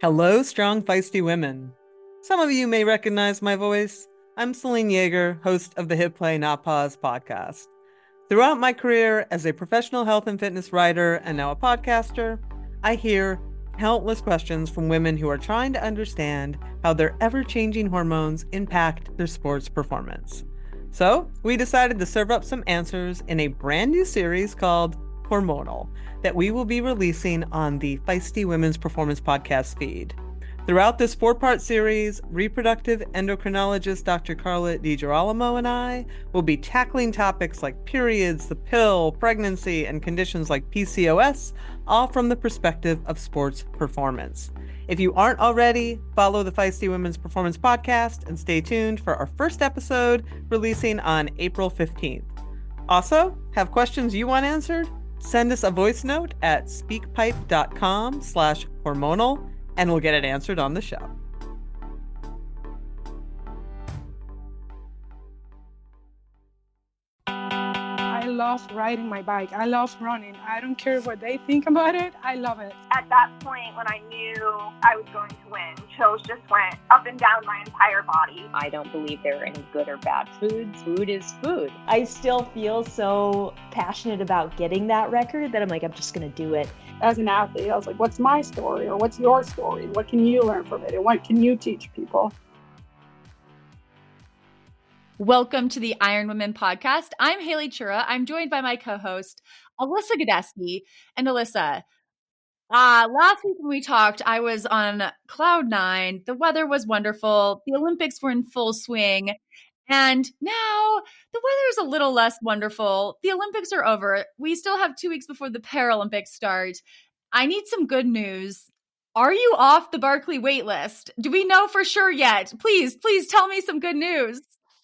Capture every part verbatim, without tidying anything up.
Hello, strong, feisty women. Some of you may recognize my voice. I'm Celine Yeager, host of the Hit Play Not Pause podcast. Throughout my career as a professional health and fitness writer and now a podcaster, I hear countless questions from women who are trying to understand how their ever-changing hormones impact their sports performance. So, we decided to serve up some answers in a brand new series called Hormonal that we will be releasing on the Feisty Women's Performance Podcast feed. Throughout this four-part series, reproductive endocrinologist Doctor Carla DiGirolamo and I will be tackling topics like periods, the pill, pregnancy, and conditions like P C O S, all from the perspective of sports performance. If you aren't already, follow the Feisty Women's Performance Podcast and stay tuned for our first episode releasing on April fifteenth. Also, have questions you want answered? Send us a voice note at speakpipe.com slash hormonal and we'll get it answered on the show. I love riding my bike. I love running. I don't care what they think about it. I love it. At that point, when I knew I was going to win, chills just went up and down my entire body. I don't believe there are any good or bad foods. Food is food. I still feel so passionate about getting that record that I'm like, I'm just going to do it. As an athlete, I was like, what's my story or what's your story? What can you learn from it? And what can you teach people? Welcome to the Iron Women podcast. I'm Haley Chura. I'm joined by my co-host, Alyssa Godesky. And Alyssa, uh, last week when we talked, I was on cloud nine. The weather was wonderful. The Olympics were in full swing. And now the weather is a little less wonderful. The Olympics are over. We still have two weeks before the Paralympics start. I need some good news. Are you off the Barkley wait list? Do we know for sure yet? Please, please tell me some good news.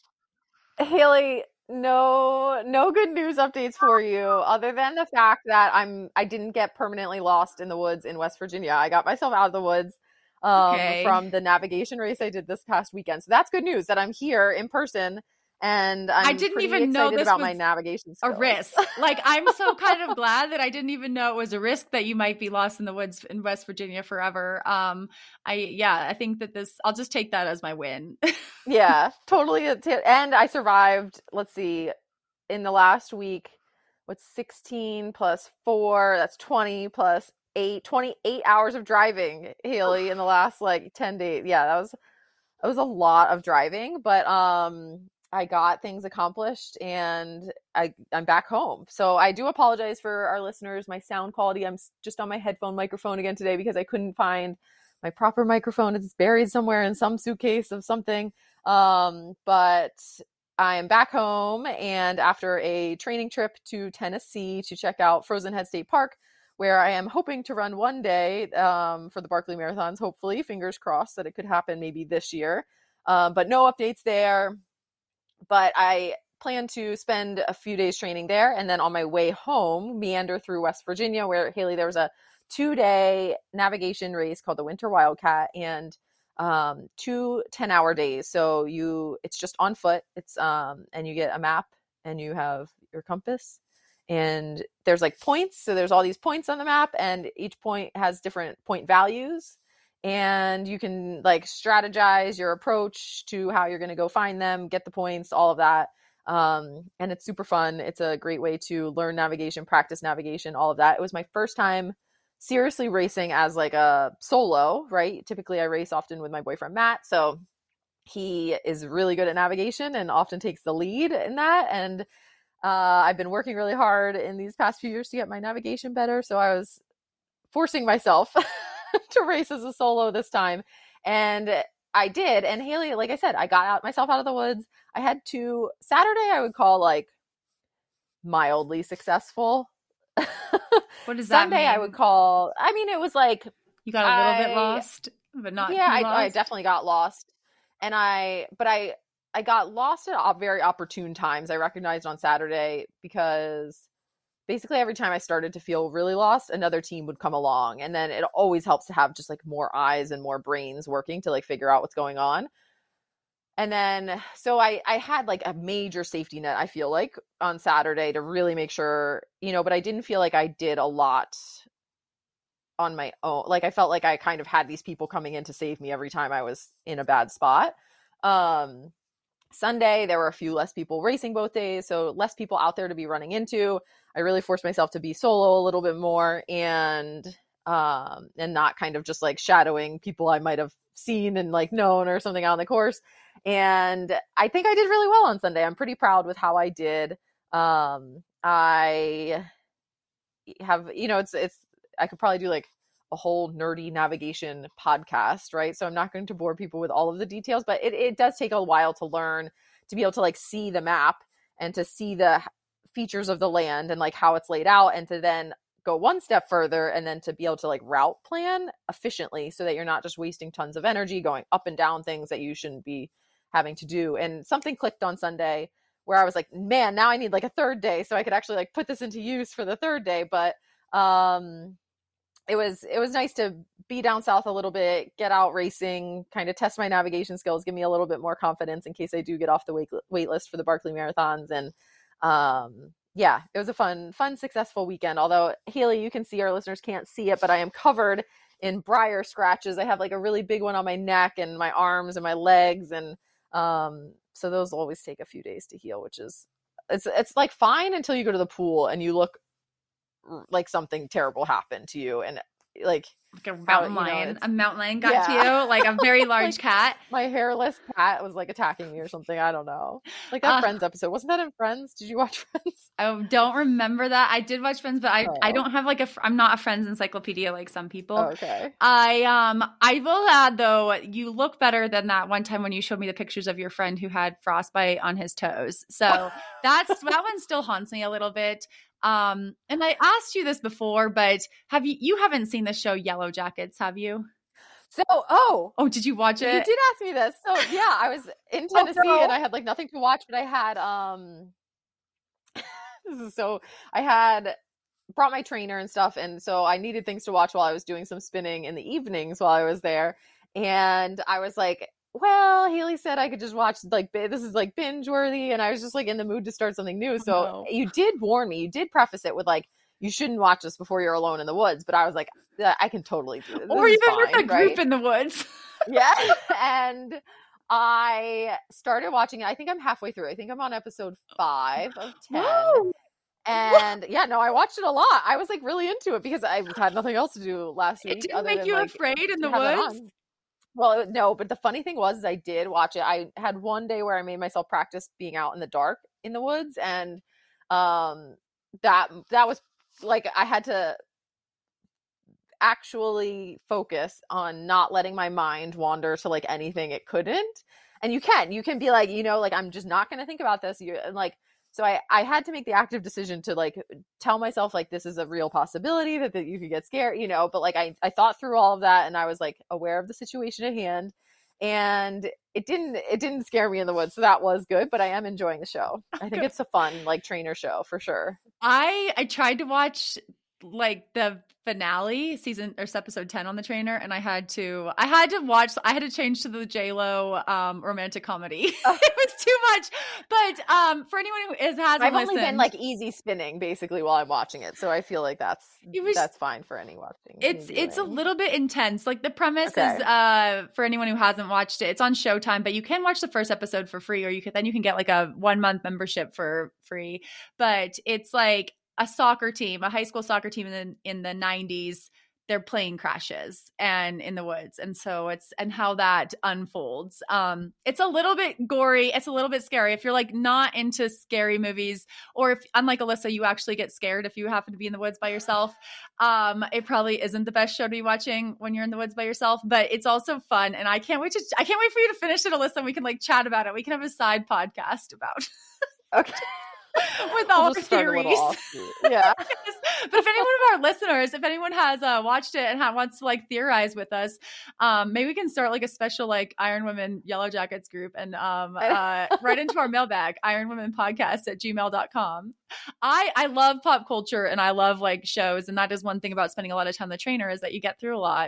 Haley, no, no good news updates for you, other than the fact that I'm, I didn't get permanently lost in the woods in West Virginia. I got myself out of the woods um, okay. from the navigation race I did this past weekend. So that's good news that I'm here in person. And I'm I didn't pretty even excited know this about was my navigation skills. A risk. Like, I'm so kind of glad that I didn't even know it was a risk that you might be lost in the woods in West Virginia forever. Um, I yeah, I think that this. I'll just take that as my win. Yeah, totally. And I survived. Let's see, in the last week, what's sixteen plus four? That's twenty plus eight. twenty-eight hours of driving, Haley, in the last like ten days. Yeah, that was that was a lot of driving, but um. I got things accomplished and I, I'm back home. So I do apologize for our listeners, my sound quality. I'm just on my headphone microphone again today because I couldn't find my proper microphone. It's buried somewhere in some suitcase of something. Um, but I am back home, and after a training trip to Tennessee to check out Frozen Head State Park, where I am hoping to run one day um, for the Barkley Marathons, hopefully, fingers crossed that it could happen maybe this year. Um, but no updates there. But I plan to spend a few days training there, and then on my way home, meander through West Virginia, where, Haley, there was a two-day navigation race called the Winter Wildcat, and um, two ten-hour days. So you, it's just on foot. It's um, and you get a map, and you have your compass, and there's like points. So there's all these points on the map, and each point has different point values. And you can like strategize your approach to how you're going to go find them, get the points, all of that. Um, and it's super fun. It's a great way to learn navigation, practice navigation, all of that. It was my first time seriously racing as like a solo, right? Typically I race often with my boyfriend, Matt. So he is really good at navigation and often takes the lead in that. And uh, I've been working really hard in these past few years to get my navigation better. So I was forcing myself to race as a solo this time. And I did. And Haley, like I said, I got out myself out of the woods. I had to, Saturday I would call like mildly successful. What does that Sunday mean? I would call, I mean, it was like, you got a little I, bit lost, but not yeah, I, lost. I definitely got lost. And I, but I, I got lost at very opportune times. I recognized on Saturday because basically every time I started to feel really lost, another team would come along. And then it always helps to have just like more eyes and more brains working to like figure out what's going on. And then, so I, I had like a major safety net, I feel like, on Saturday to really make sure, you know, but I didn't feel like I did a lot on my own. Like I felt like I kind of had these people coming in to save me every time I was in a bad spot. Um, Sunday, there were a few less people racing both days, so less people out there to be running into. I really forced myself to be solo a little bit more and um, and not kind of just like shadowing people I might have seen and like known or something out on the course. And I think I did really well on Sunday. I'm pretty proud with how I did. Um, I have, you know, it's, it's, I could probably do like a whole nerdy navigation podcast, right? So I'm not going to bore people with all of the details, but it, it does take a while to learn, to be able to like see the map and to see the features of the land and like how it's laid out, and to then go one step further and then to be able to like route plan efficiently so that you're not just wasting tons of energy going up and down things that you shouldn't be having to do. And something clicked on Sunday where I was like, man, now I need like a third day so I could actually like put this into use for the third day. But um, it was, it was nice to be down south a little bit, get out racing, kind of test my navigation skills, give me a little bit more confidence in case I do get off the wait, wait list for the Barkley Marathons. And um, yeah, it was a fun, fun, successful weekend. Although, Haley, you can see, our listeners can't see it, but I am covered in briar scratches. I have like a really big one on my neck and my arms and my legs. And um, so those will always take a few days to heal, which is, it's, it's like fine until you go to the pool and you look like something terrible happened to you. And like, like a mountain how, you know, lion, a mountain lion got yeah. to you, like a very large like, cat. My hairless cat was like attacking me or something. I don't know. Like that uh, Friends episode. Wasn't that in Friends? Did you watch Friends? I don't remember that. I did watch Friends, but I, oh. I don't have like a, I'm not a Friends encyclopedia like some people. Oh, okay. I, um, I will add though, you look better than that one time when you showed me the pictures of your friend who had frostbite on his toes. So that's, that one still haunts me a little bit. Um, and I asked you this before, but have you, you haven't seen the show Yellow Jackets, have you? So, oh, oh, did you watch it? You did ask me this. So yeah, I was in Tennessee oh, no. and I had like nothing to watch, but I had, um, this is so, I had brought my trainer and stuff. And so I needed things to watch while I was doing some spinning in the evenings while I was there. And I was like, well, Haley said I could just watch like, this is like binge worthy. And I was just like in the mood to start something new. So oh, no. You did warn me, you did preface it with like, you shouldn't watch this before you're alone in the woods. But I was like, I can totally do this. Or this even fine, with a group right? in the woods. Yeah. And I started watching it. I think I'm halfway through. I think I'm on episode five of ten. Whoa. And yeah, no, I watched it a lot. I was like really into it because I had nothing else to do last week. It didn't other make than, you like, afraid in the have it woods? on. Well, no, but the funny thing was is I did watch it. I had one day where I made myself practice being out in the dark in the woods. And um, that that was like I had to actually focus on not letting my mind wander to like anything it couldn't. And you can, you can be like, you know, like, I'm just not going to think about this. You and like, so I, I had to make the active decision to like tell myself like this is a real possibility that, that you could get scared, you know, but like I, I thought through all of that and I was like aware of the situation at hand, and it didn't it didn't scare me in the woods. So that was good, but I am enjoying the show. I think it's a fun like trainer show for sure. I I tried to watch like the finale season or episode ten on the trainer, and I had to I had to watch I had to change to the J-Lo um romantic comedy. Oh. It was too much. But um for anyone who is hasn't I've listened, only been like easy spinning basically while I'm watching it, so I feel like that's was, that's fine for any watching. It's it's a little bit intense. Like the premise okay. is uh for anyone who hasn't watched it, it's on Showtime, but you can watch the first episode for free, or you could then you can get like a one month membership for free. But it's like a soccer team, a high school soccer team in the, in the nineties, their plane crashes and in the woods. And so it's, and how that unfolds. Um, it's a little bit gory. It's a little bit scary. If you're like not into scary movies, or if unlike Alyssa, you actually get scared if you happen to be in the woods by yourself. Um, it probably isn't the best show to be watching when you're in the woods by yourself, but it's also fun. And I can't wait to, I can't wait for you to finish it, Alyssa. And we can like chat about it. We can have a side podcast about okay. with all we'll our theories. Yeah. But if anyone of our listeners, if anyone has uh, watched it and ha- wants to like theorize with us, um, maybe we can start like a special like Iron Women Yellow Jackets group and um, uh, right into our mailbag, iron women podcast at gmail dot com. I, I love pop culture and I love like shows. And that is one thing about spending a lot of time on the trainer is that you get through a lot.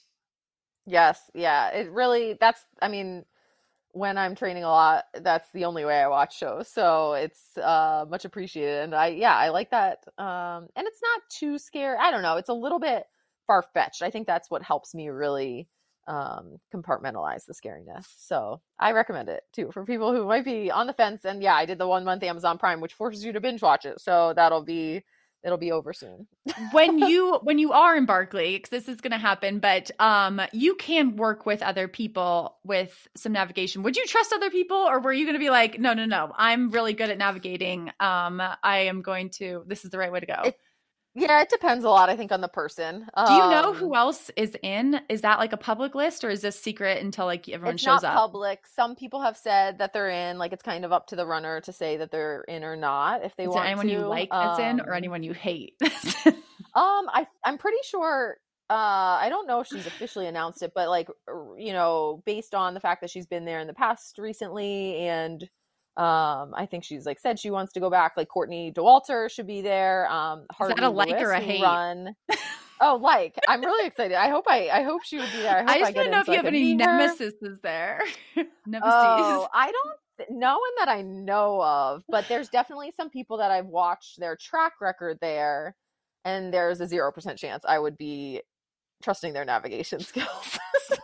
Yes. Yeah. It really, that's, I mean, when I'm training a lot, that's the only way I watch shows. So it's uh, much appreciated. And I, yeah, I like that. Um, and it's not too scary. I don't know. It's a little bit far-fetched. I think that's what helps me really um, compartmentalize the scariness. So I recommend it too for people who might be on the fence. And yeah, I did the one month Amazon Prime, which forces you to binge watch it. So that'll be, it'll be over soon. when you, when you are in Barkley, cause this is going to happen, but um, you can work with other people with some navigation. Would you trust other people, or were you going to be like, no, no, no, I'm really good at navigating. Um, I am going to, this is the right way to go. It, Yeah, it depends a lot, I think, on the person. Do you know Um, who else is in? Is that like a public list, or is this secret until like everyone it's shows not up? public. Some people have said that they're in. Like, it's kind of up to the runner to say that they're in or not if they Is want there anyone to. you like that's in, or Um, anyone you hate? Um, I I'm pretty sure. Uh, I don't know if she's officially announced it, but like, r- you know, based on the fact that she's been there in the past recently, and um, I think she's like said she wants to go back. Like Courtney Dauwalter should be there. Um, Is Harvey that a like Lewis, or a who hate? Run. Oh, like I'm really excited. I hope I I hope she would be there. I hope I I, just get want to know in if so you I have can any meet her. nemesis there. Nemesis. Oh, I don't th- no one that I know of, but there's definitely some people that I've watched their track record there, and there's a zero percent chance I would be trusting their navigation skills. so,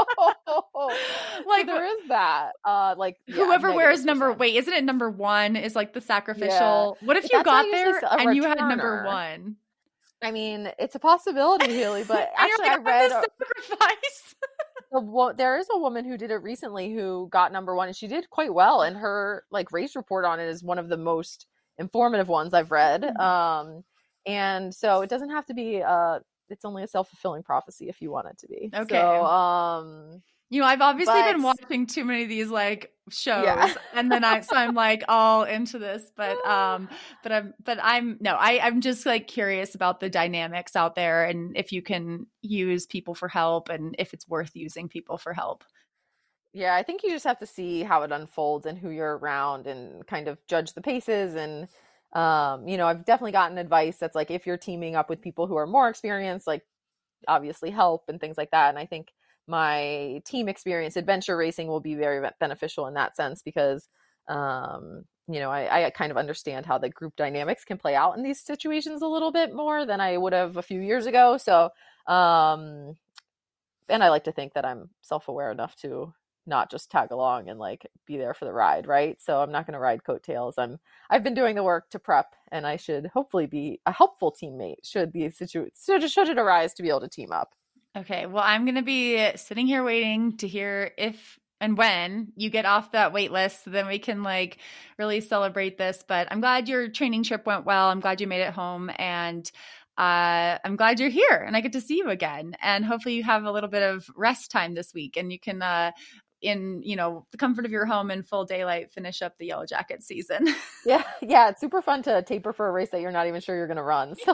Like, so there is that. Uh, like yeah, Whoever wears negative number, percent. wait, isn't it number one is like the sacrificial? What if But you that's got not usually there s- a and you had number returner. one? I mean, it's a possibility, Haley. But And actually, you're I like, read. I'm a- the sacrifice. a wo- there is a woman who did it recently who got number one, and she did quite well, and her like race report on it is one of the most informative ones I've read. Um and so it doesn't have to be uh it's only a self-fulfilling prophecy if you want it to be. Okay. So um You know, I've obviously been But- watching too many of these like shows, Yeah. and then I so I'm like all into this, but um, but I'm but I'm no, I I'm just like curious about the dynamics out there, and if you can use people for help, and if it's worth using people for help. yeah, I think you just have to see how it unfolds and who you're around and kind of judge the paces. And um you know, I've definitely gotten advice that's like, if you're teaming up with people who are more experienced, like obviously help and things like that. And I think my team experience, adventure racing, will be very be- beneficial in that sense, because um you know, I, I kind of understand how the group dynamics can play out in these situations a little bit more than I would have a few years ago. So um and I like to think that I'm self-aware enough to not just tag along and like be there for the ride, right? So I'm not going to ride coattails. I'm I've been doing the work to prep, and I should hopefully be a helpful teammate should the situation should, should it arise to be able to team up. Okay, well, I'm gonna be sitting here waiting to hear if and when you get off that wait list, so then we can like really celebrate this. But I'm glad your training trip went well. I'm glad you made it home, and uh, I'm glad you're here and I get to see you again. And hopefully you have a little bit of rest time this week, and you can, uh, in you know the comfort of your home in full daylight, finish up the Yellow Jacket season. Yeah, yeah, it's super fun to taper for a race that you're not even sure you're going to run. So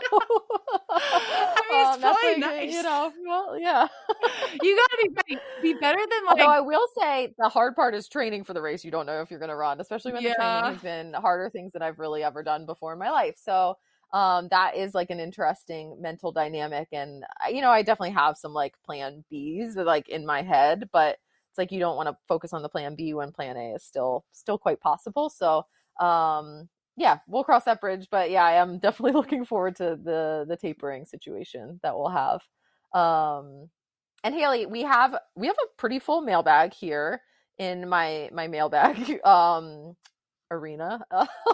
I mean, it's um, that's probably like, nice. you know, well, yeah. You gotta be ready. Be better than like. Although I will say the hard part is training for the race. You don't know if you're going to run, especially when the Yeah. training has been harder things than I've really ever done before in my life. So um, that is like an interesting mental dynamic. And, uh, you know, I definitely have some like plan Bs like in my head, but it's like you don't want to focus on the plan B when plan A is still still quite possible. So um, yeah, we'll cross that bridge. But yeah, I am definitely looking forward to the the tapering situation that we'll have. Um, and Haley, we have we have a pretty full mailbag here in my my mailbag um, arena,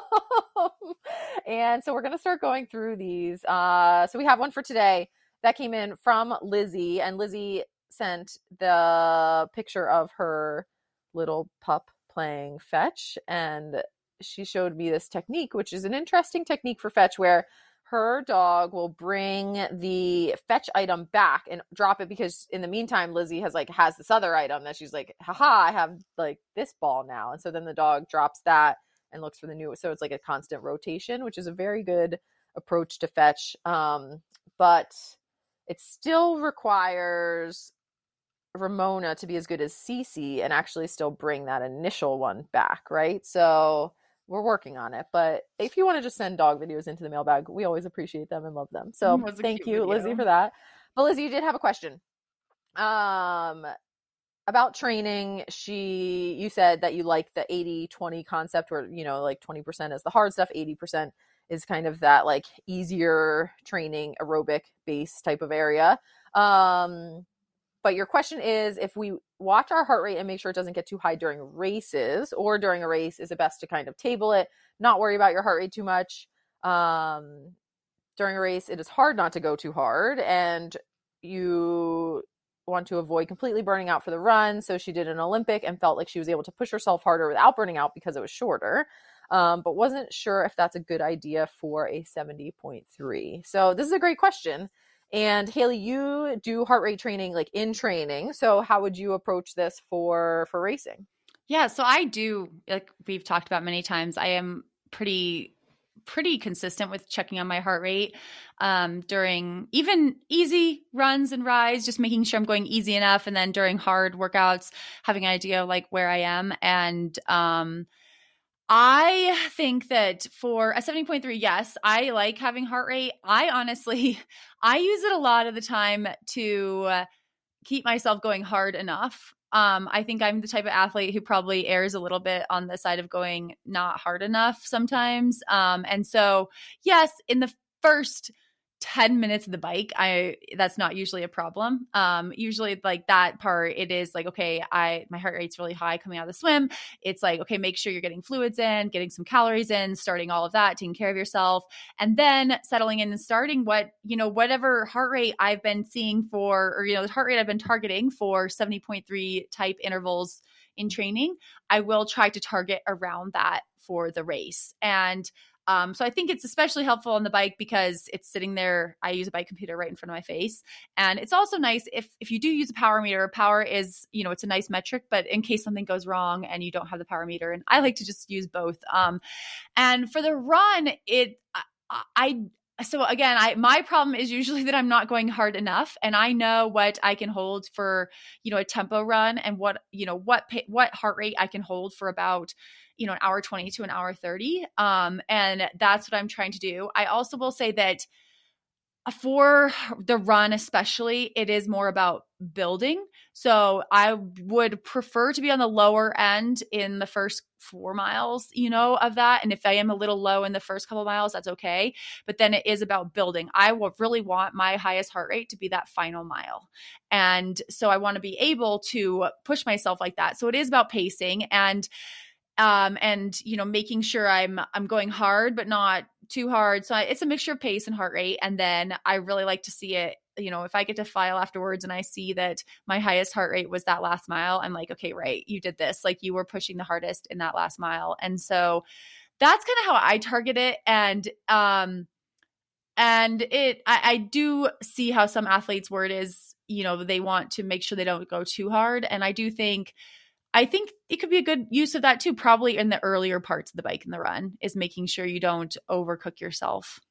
and so we're gonna start going through these. Uh, so we have one for today that came in from Lizzie, and Lizzie sent the picture of her little pup playing fetch, and she showed me this technique, which is an interesting technique for fetch, where her dog will bring the fetch item back and drop it, because in the meantime Lizzie has like has this other item that she's like, haha, I have like this ball now. And so then the dog drops that and looks for the new, so it's like a constant rotation, which is a very good approach to fetch. Um, but it still requires Ramona to be as good as Cece and actually still bring that initial one back, right? So we're working on it. But if you want to just send dog videos into the mailbag, we always appreciate them and love them. So It was a thank cute you, video. Lizzie, for that. But Lizzie, you did have a question um, about training. She, you said that you like the eighty twenty concept, where, you know, like twenty percent is the hard stuff, eighty percent is kind of that like easier training aerobic base type of area. Um, but your question is, if we watch our heart rate and make sure it doesn't get too high during races, or during a race, is it best to kind of table it, not worry about your heart rate too much? Um, during a race, it is hard not to go too hard, and you want to avoid completely burning out for the run. So she did an Olympic and felt like she was able to push herself harder without burning out because it was shorter, um, but wasn't sure if that's a good idea for a seventy point three. So this is a great question. And Haley, you do heart rate training like in training. So how would you approach this for for racing? Yeah, so I do, like we've talked about many times, I am pretty pretty consistent with checking on my heart rate um, during even easy runs and rides, just making sure I'm going easy enough. And then during hard workouts, having an idea of like where I am. And um, I think that for a seventy point three, yes, I like having heart rate. I honestly, I use it a lot of the time to uh, keep myself going hard enough. Um, I think I'm the type of athlete who probably errs a little bit on the side of going not hard enough sometimes. Um, and so, yes, in the first ten minutes of the bike, I, that's not usually a problem. Um, usually like that part, it is like, okay, I, my heart rate's really high coming out of the swim. It's like, okay, make sure you're getting fluids in, getting some calories in, starting all of that, taking care of yourself, and then settling in and starting what, you know, whatever heart rate I've been seeing for, or, you know, the heart rate I've been targeting for seventy point three type intervals in training, I will try to target around that for the race. And Um, so I think it's especially helpful on the bike because it's sitting there. I use a bike computer right in front of my face. And it's also nice if, if you do use a power meter. Power is, you know, it's a nice metric, but in case something goes wrong and you don't have the power meter, and I like to just use both. Um, and for the run, it, I, I so again, I, my problem is usually that I'm not going hard enough, and I know what I can hold for, you know, a tempo run, and what, you know, what, what heart rate I can hold for about, you know, an hour twenty to an hour thirty. Um, and that's what I'm trying to do. I also will say that for the run, especially, it is more about building. So I would prefer to be on the lower end in the first four miles, you know, of that. And if I am a little low in the first couple of miles, that's okay. But then it is about building. I will really want my highest heart rate to be that final mile. And so I want to be able to push myself like that. So it is about pacing and Um, and, you know, making sure I'm, I'm going hard, but not too hard. So I, it's a mixture of pace and heart rate. And then I really like to see it, you know, if I get to file afterwards and I see that my highest heart rate was that last mile, I'm like, okay, right, you did this. Like you were pushing the hardest in that last mile. And so that's kind of how I target it. And, um, and it, I, I do see how some athletes' word is, you know, they want to make sure they don't go too hard. And I do think I think it could be a good use of that too, probably in the earlier parts of the bike and the run, is making sure you don't overcook yourself.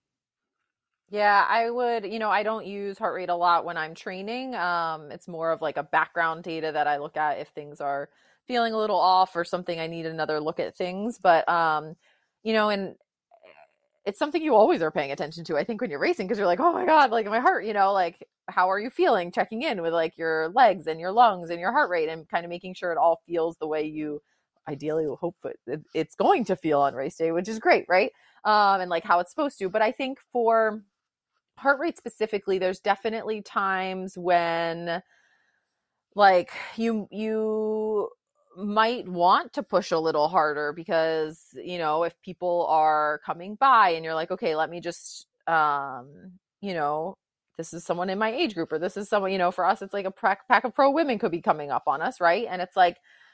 Yeah, I would, you know, I don't use heart rate a lot when I'm training. Um, it's more of like a background data that I look at if things are feeling a little off or something, I need another look at things. But, um, you know, and it's something you always are paying attention to, I think, when you're racing, because you're like, oh my God, like my heart, you know, like, how are you feeling? Checking in with like your legs and your lungs and your heart rate, and kind of making sure it all feels the way you ideally hope it, it's going to feel on race day, which is great, right? Um, and like how it's supposed to. But I think for heart rate specifically, there's definitely times when like you you might want to push a little harder because, you know, if people are coming by and you're like, okay, let me just, um, you know, this is someone in my age group, or this is someone, you know, for us, it's like a pack of pro women could be coming up on us, right? And it's like,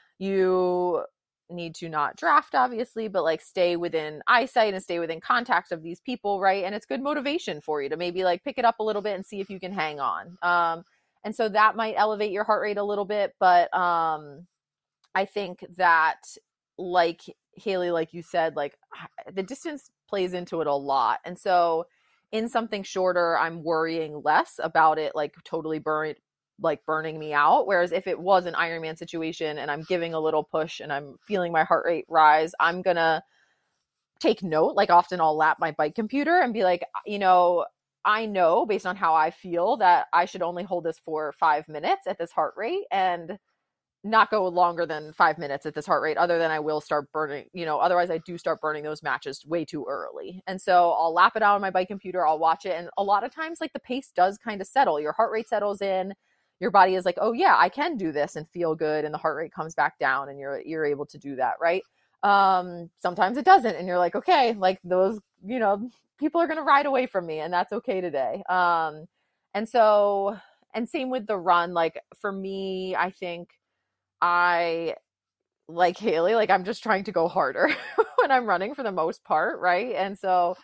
you need to not draft, obviously, but like stay within eyesight and stay within contact of these people, right? And it's good motivation for you to maybe like pick it up a little bit and see if you can hang on. Um, and so that might elevate your heart rate a little bit, but um, I think that, like Haley, like you said, like the distance plays into it a lot. And so in something shorter, I'm worrying less about it, like totally burn, like burning me out. Whereas if it was an Ironman situation and I'm giving a little push and I'm feeling my heart rate rise, I'm going to take note. Like often I'll lap my bike computer and be like, you know, I know based on how I feel that I should only hold this for five minutes at this heart rate. And not go longer than five minutes at this heart rate, other than I will start burning, you know, otherwise I do start burning those matches way too early. And so I'll lap it out on my bike computer. I'll watch it. And a lot of times, like, the pace does kind of settle. Your heart rate settles in. Your body is like, oh yeah, I can do this and feel good. And the heart rate comes back down and you're, you're able to do that. Right. Um, sometimes it doesn't. And you're like, okay, like those, you know, people are going to ride away from me, and that's okay today. Um, and so, and same with the run. Like for me, I think I, like Haley, like I'm just trying to go harder when I'm running for the most part. Right. And so,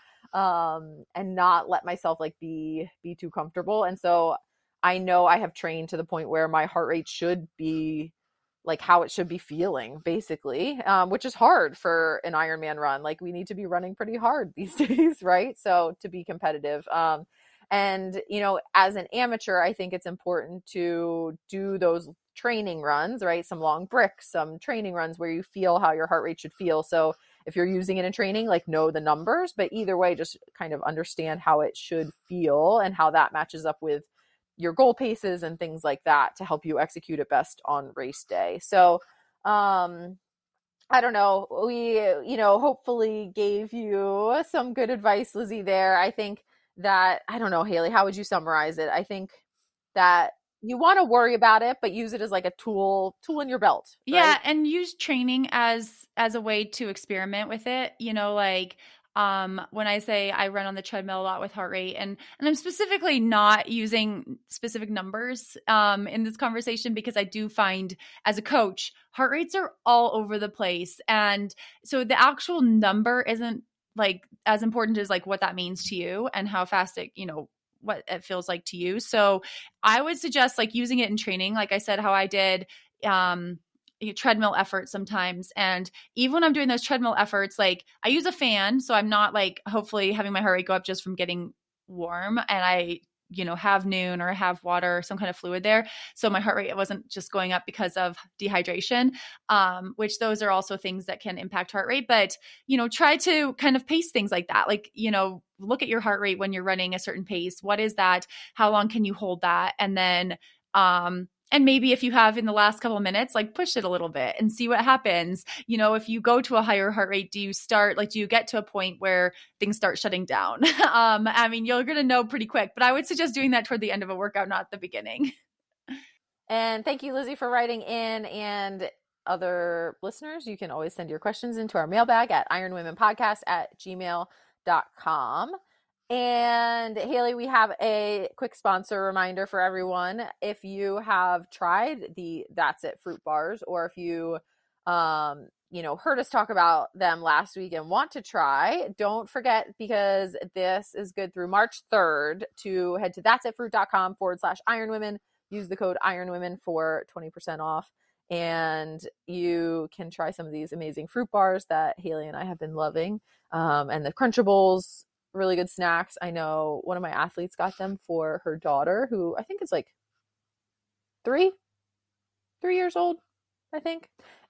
um, and not let myself like be, be too comfortable. And so I know I have trained to the point where my heart rate should be like how it should be feeling, basically, um, which is hard for an Ironman run. Like we need to be running pretty hard these days, right? So to be competitive. Um, and, you know, as an amateur, I think it's important to do those training runs, right? Some long bricks, some training runs where you feel how your heart rate should feel. So if you're using it in training, like know the numbers, but either way, just kind of understand how it should feel and how that matches up with your goal paces and things like that to help you execute it best on race day. So, um, I don't know, we, you know, hopefully gave you some good advice, Lizzie, there. I think that, I don't know, Haley, how would you summarize it? I think that you want to worry about it, but use it as like a tool, tool in your belt. Right? Yeah. And use training as, as a way to experiment with it, you know, like, Um, when I say I run on the treadmill a lot with heart rate, and, and I'm specifically not using specific numbers, um, in this conversation, because I do find as a coach, heart rates are all over the place. And so the actual number isn't like as important as like what that means to you and how fast it, you know, what it feels like to you. So I would suggest like using it in training, like I said, how I did, um, treadmill efforts sometimes. And even when I'm doing those treadmill efforts, like I use a fan. So I'm not like hopefully having my heart rate go up just from getting warm. And I, you know, have Noon or have water or some kind of fluid there. So my heart rate wasn't just going up because of dehydration, um, which those are also things that can impact heart rate. But, you know, try to kind of pace things like that. Like, you know, look at your heart rate when you're running a certain pace. What is that? How long can you hold that? And then, um, And maybe if you have in the last couple of minutes, like push it a little bit and see what happens. You know, if you go to a higher heart rate, do you start, like, do you get to a point where things start shutting down? um, I mean, you're going to know pretty quick, but I would suggest doing that toward the end of a workout, not the beginning. And thank you, Lizzie, for writing in. And other listeners, you can always send your questions into our mailbag at ironwomenpodcast at gmail dot com. And Haley, we have a quick sponsor reminder for everyone. If you have tried the That's It fruit bars, or if you, um, you know, heard us talk about them last week and want to try, don't forget, because this is good through March third, to head to that'sitfruit.com forward slash ironwomen. Use the code ironwomen for twenty percent off. And you can try some of these amazing fruit bars that Haley and I have been loving. Um, and the Crunchables, really good snacks. I know one of my athletes got them for her daughter, who I think is like three, three years old, I think.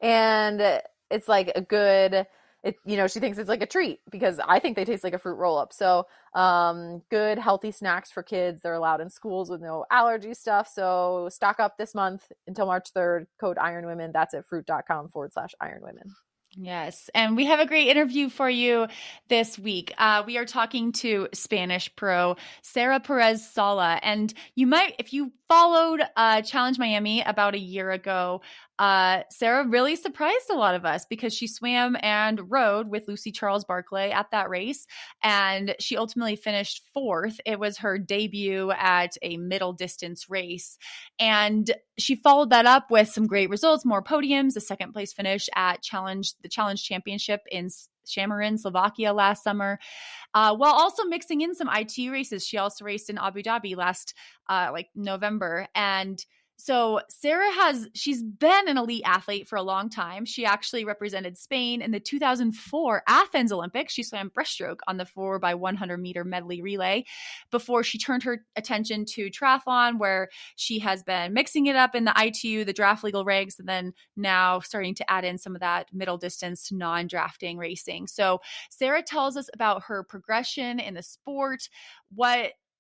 And it's like a good, it, you know, she thinks it's like a treat because I think they taste like a fruit roll up. So, um, good, healthy snacks for kids. They're allowed in schools with no allergy stuff. So stock up this month until March third, code ironwomen. That's at fruit.com forward slash ironwomen. Yes. And we have a great interview for you this week. Uh, we are talking to Spanish pro Sarah Perez Sala. And you might, if you followed uh, Challenge Miami about a year ago, uh, Sarah really surprised a lot of us because she swam and rode with Lucy Charles Barclay at that race. And she ultimately finished fourth. It was her debut at a middle distance race. And she followed that up with some great results, more podiums, a second place finish at Challenge, the Challenge Championship in Shamarin, Slovakia last summer, uh, while also mixing in some I T U races. She also raced in Abu Dhabi last uh, like November. And so Sarah has, she's been an elite athlete for a long time. She actually represented Spain in the two thousand four Athens Olympics. She swam breaststroke on the four by one hundred meter medley relay before she turned her attention to triathlon, where she has been mixing it up in the I T U, the draft legal regs, and then now starting to add in some of that middle distance non-drafting racing. So Sarah tells us about her progression in the sport, what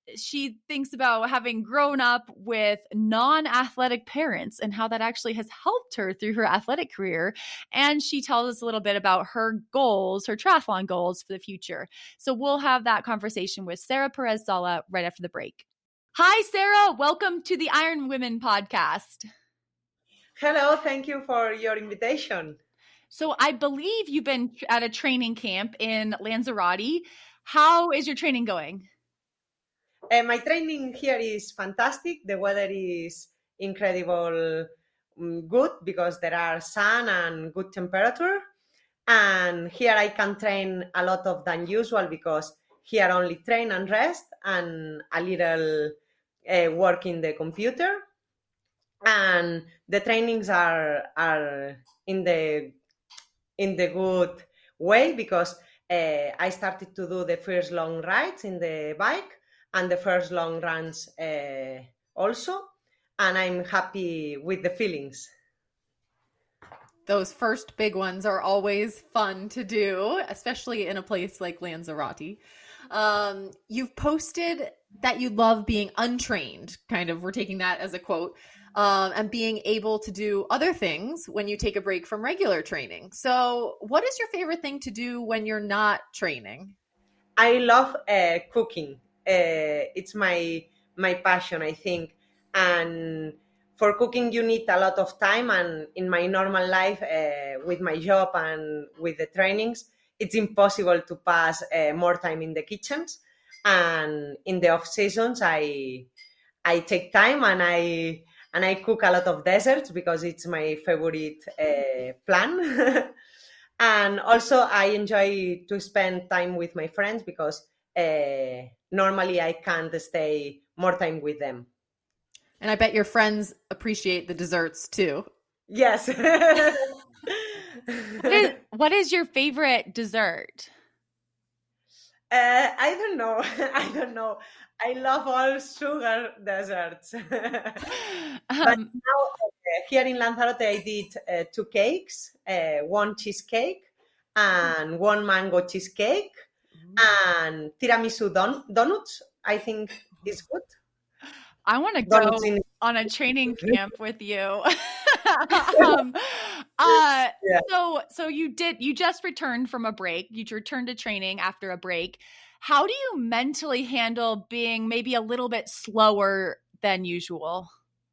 she thinks about having grown up with non-athletic parents and how that actually has helped her through her athletic career. And she tells us a little bit about her goals, her triathlon goals for the future. So we'll have that conversation with Sarah Perez Sala right after the break. Hi, Sarah. Welcome to the Iron Women podcast. Hello. Thank you for your invitation. So I believe you've been at a training camp in Lanzarote. How is your training going? Uh, my training here is fantastic. The weather is incredible, um, good because there are sun and good temperature. And here I can train a lot of than usual because here only train and rest and a little uh, work in the computer. And the trainings are are in the in the good way because uh, I started to do the first long rides in the bike and the first long runs uh, also, and I'm happy with the feelings. Those first big ones are always fun to do, especially in a place like Lanzarote. Um, you've posted that you love being untrained, kind of, we're taking that as a quote, um, and being able to do other things when you take a break from regular training. So what is your favorite thing to do when you're not training? I love uh, cooking. Uh, it's my my passion, I think. And for cooking, you need a lot of time. And in my normal life, uh, with my job and with the trainings, it's impossible to pass uh, more time in the kitchens. And in the off seasons, I I take time and I and I cook a lot of desserts because it's my favorite uh, plan. And also, I enjoy to spend time with my friends because uh, normally I can't stay more time with them. And I bet your friends appreciate the desserts too. Yes. What is, what is your favorite dessert? Uh, I don't know. I don't know. I love all sugar desserts. But Um, now uh, here in Lanzarote, I did uh, two cakes, uh, one cheesecake and one mango cheesecake, and tiramisu don- donuts. I think is good. I want to go Donuts in- on a training camp with you. um, uh, Yeah. so, so you did, you just returned from a break. You returned to training after a break. How do you mentally handle being maybe a little bit slower than usual?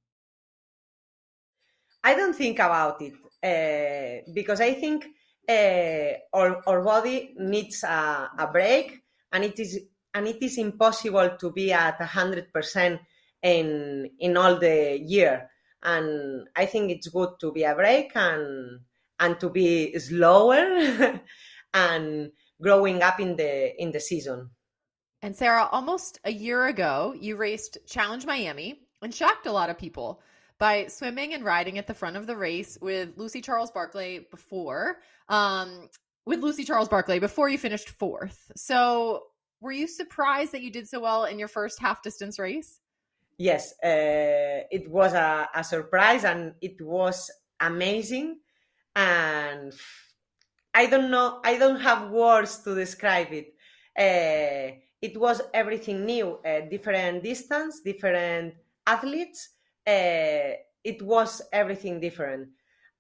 I don't think about it uh, because I think uh, our, our body needs a, a break, and it is and it is impossible to be at a hundred percent in in all the year. And I think it's good to be a break and and to be slower and growing up in the in the season. And Sarah, almost a year ago, you raced Challenge Miami and shocked a lot of people by swimming and riding at the front of the race with Lucy Charles Barclay before, um, with Lucy Charles Barclay before you finished fourth. So were you surprised that you did so well in your first half distance race? Yes, uh, it was a, a surprise and it was amazing. And I don't know, I don't have words to describe it. Uh, it was everything new, uh, different distance, different athletes. Uh, it was everything different.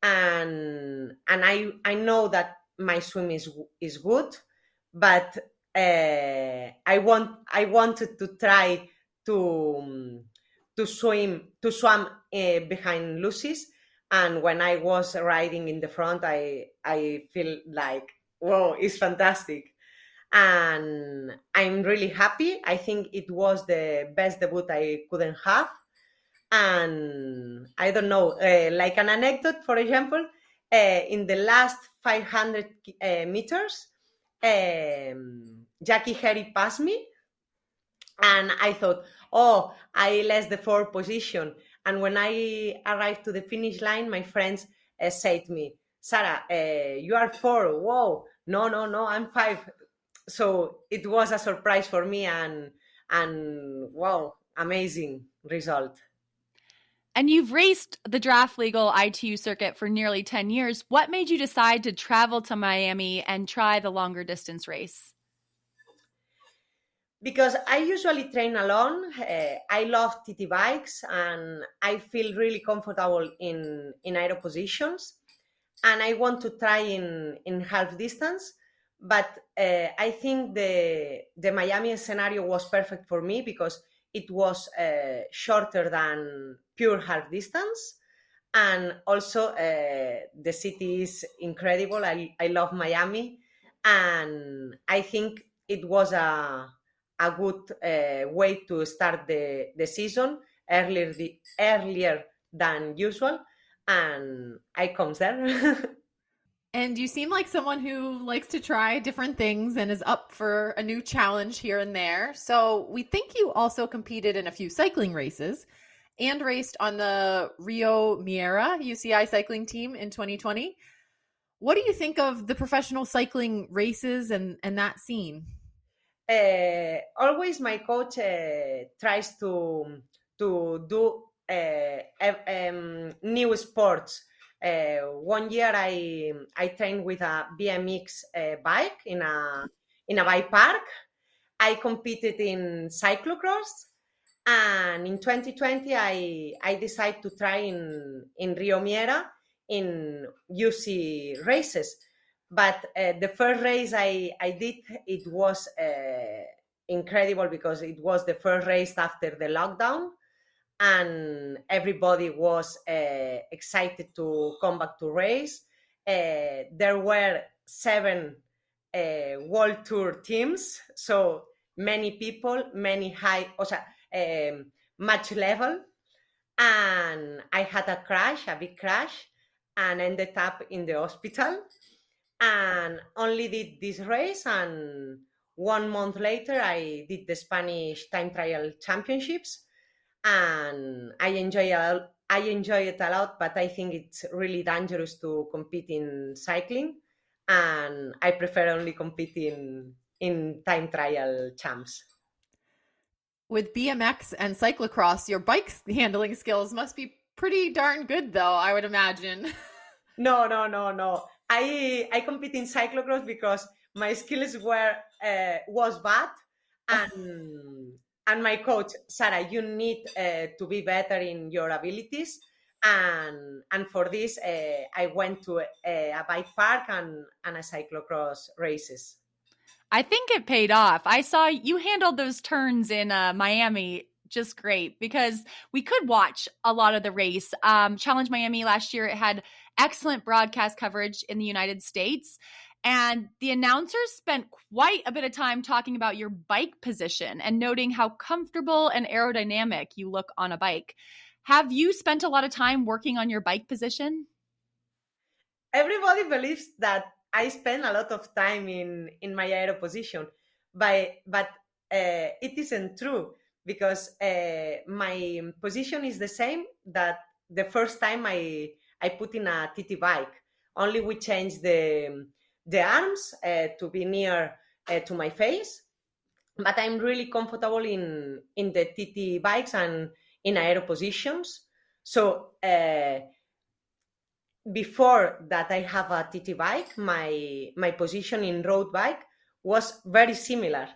And and I I know that my swim is is good, but uh, I want I wanted to try to um, to swim to swim uh, behind Lucy's, and when I was riding in the front, I I feel like, whoa, it's fantastic, and I'm really happy. I think it was the best debut I couldn't have, and I don't know, uh, like an anecdote, for example, uh, in the last five hundred uh, meters, um, Jackie Harry passed me. And I thought, oh, I lost the fourth position. And when I arrived to the finish line, my friends uh, said to me, Sarah, uh, you are four. Whoa, no, no, no, I'm five. So it was a surprise for me, and and wow, amazing result. And you've raced the draft legal I T U circuit for nearly ten years. What made you decide to travel to Miami and try the longer distance race? Because I usually train alone. Uh, I love T T bikes and I feel really comfortable in, in aero positions. And I want to try in, in half distance. But uh, I think the, the Miami scenario was perfect for me because it was uh, shorter than pure half distance. And also uh, the city is incredible. I, I love Miami. And I think it was a, a good uh, way to start the, the season earlier, the, earlier than usual. And I comes there. And you seem like someone who likes to try different things and is up for a new challenge here and there. So we think you also competed in a few cycling races and raced on the Rio Miera U C I cycling team in twenty twenty. What do you think of the professional cycling races and, and that scene? Uh, always my coach uh, tries to, to do uh, um, new sports. Uh, one year I I trained with a B M X uh, bike in a in a bike park. I competed in cyclocross, and in twenty twenty I I decided to try in in Rio Miera in U C races. But uh, the first race I I did, it was uh, incredible because it was the first race after the lockdown. And everybody was uh, excited to come back to race. Uh, there were seven uh, World Tour teams, so many people, many high, o sea, um, much level. And I had a crash, a big crash, and ended up in the hospital. And only did this race, and one month later, I did the Spanish Time Trial Championships. And I enjoy a, I enjoy it a lot, but I think it's really dangerous to compete in cycling, and I prefer only competing in time trial champs. With B M X and cyclocross, your bike handling skills must be pretty darn good, though, I would imagine. No, no, no, no. I I compete in cyclocross because my skills were uh, was bad, and. And my coach, Sarah, you need uh, to be better in your abilities. And and for this, uh, I went to a, a bike park and, and a cyclocross races. I think it paid off. I saw you handled those turns in uh, Miami just great because we could watch a lot of the race. Um, Challenge Miami last year, it had excellent broadcast coverage in the United States. And the announcers spent quite a bit of time talking about your bike position and noting how comfortable and aerodynamic you look on a bike. Have you spent a lot of time working on your bike position? Everybody believes that I spend a lot of time in, in my aero position, but, but uh, it isn't true because uh, my position is the same that the first time I, I put in a T T bike. Only we changed the... the arms uh, to be near uh, to my face, but I'm really comfortable in, in the T T bikes and in aero positions. So uh, before that I have a T T bike, my, my position in road bike was very similar.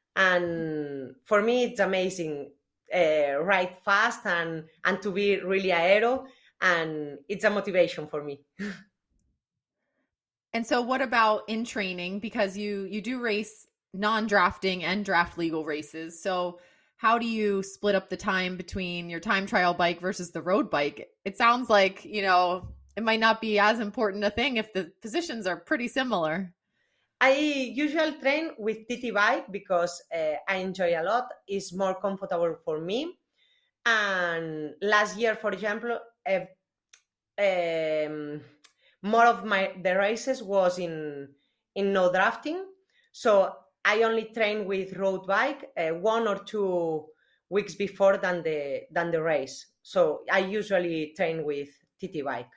And for me, it's amazing, uh, ride fast and, and to be really aero, and it's a motivation for me. And so what about in training? Because you you do race non-drafting and draft legal races. So how do you split up the time between your time trial bike versus the road bike? It sounds like, you know, it might not be as important a thing if the positions are pretty similar. I usually train with T T bike because uh, I enjoy a lot. It's more comfortable for me. And last year, for example, uh, um, more of my the races was in in no drafting, so I only train with road bike uh, one or two weeks before than the than the race. So I usually train with T T bike.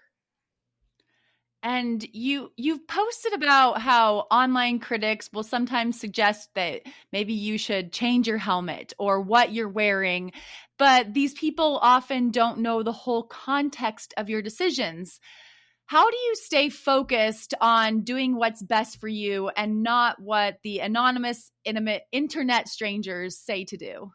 And you you've posted about how online critics will sometimes suggest that maybe you should change your helmet or what you're wearing, but these people often don't know the whole context of your decisions. How do you stay focused on doing what's best for you and not what the anonymous, intimate internet strangers say to do?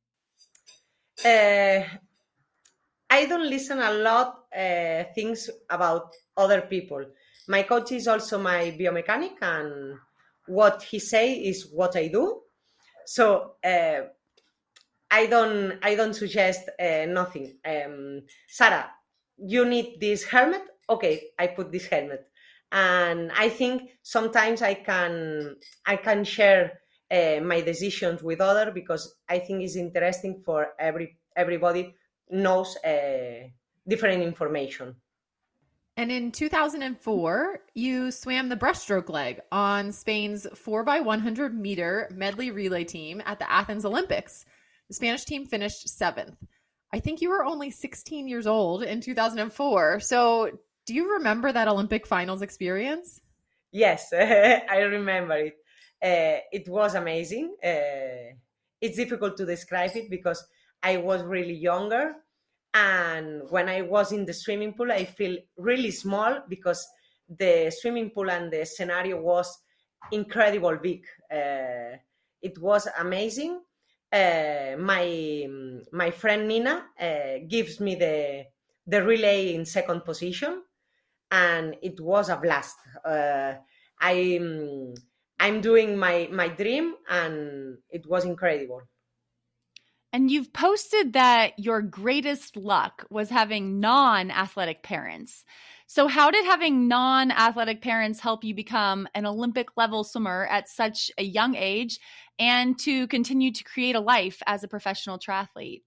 Uh, I don't listen a lot uh, things about other people. My coach is also my biomechanic, and what he say is what I do. So uh, I don't I don't suggest uh, nothing. Um, Sarah, you need this helmet? Okay, I put this helmet. And I think sometimes I can I can share uh, my decisions with other, because I think it's interesting for every everybody knows uh, different information. And in two thousand four, you swam the breaststroke leg on Spain's four by one hundred meter medley relay team at the Athens Olympics. The Spanish team finished seventh. I think you were only sixteen years old in two thousand four. So do you remember that Olympic finals experience? Yes, I remember it. Uh, it was amazing. Uh, it's difficult to describe it because I was really younger. And when I was in the swimming pool, I feel really small because the swimming pool and the scenario was incredible big. Uh, it was amazing. Uh, my my friend Nina uh, gives me the the relay in second position, and it was a blast. Uh, I'm I'm doing my my dream, and it was incredible. And you've posted that your greatest luck was having non-athletic parents. So how did having non-athletic parents help you become an Olympic level swimmer at such a young age and to continue to create a life as a professional triathlete?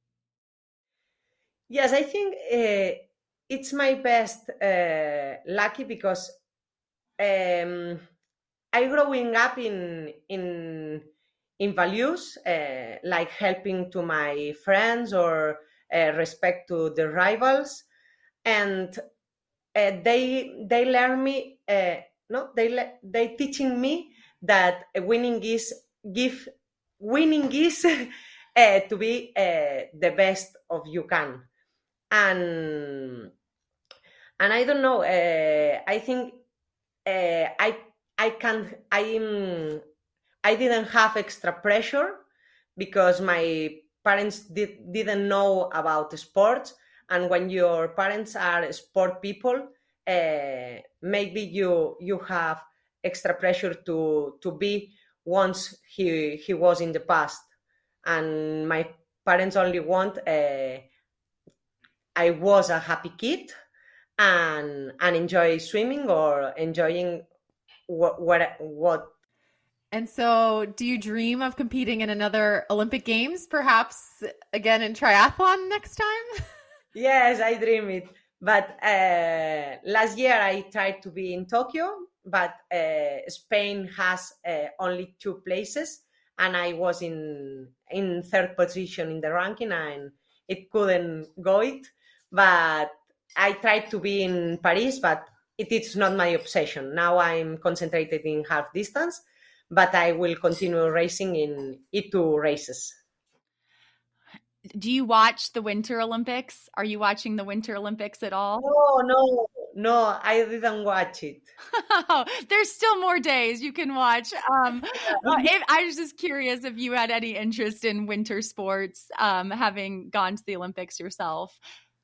Yes, I think uh, it's my best uh, lucky because um, I growing up in in in values uh, like helping to my friends or uh, respect to the rivals, and uh, they they learn me uh, no they they teaching me that winning is give winning is uh, to be uh, the best of you can, and and I don't know, uh, I think uh, I I can I I didn't have extra pressure because my parents did, didn't know about sports. And when your parents are sport people, uh, maybe you you have extra pressure to to be once he he was in the past. And my parents only want uh, I was a happy kid and and enjoy swimming or enjoying what what what. And so do you dream of competing in another Olympic Games, perhaps again in triathlon next time? Yes, I dream it. But uh, last year I tried to be in Tokyo, but uh, Spain has uh, only two places, and I was in in third position in the ranking, and it couldn't go it. But I tried to be in Paris, but it is not my obsession. Now I'm concentrated in half distance, but I will continue racing in E two races. Do you watch the Winter Olympics? Are you watching the Winter Olympics at all? No, no, no, I didn't watch it. There's still more days you can watch. Um, if, I was just curious if you had any interest in winter sports, um, having gone to the Olympics yourself.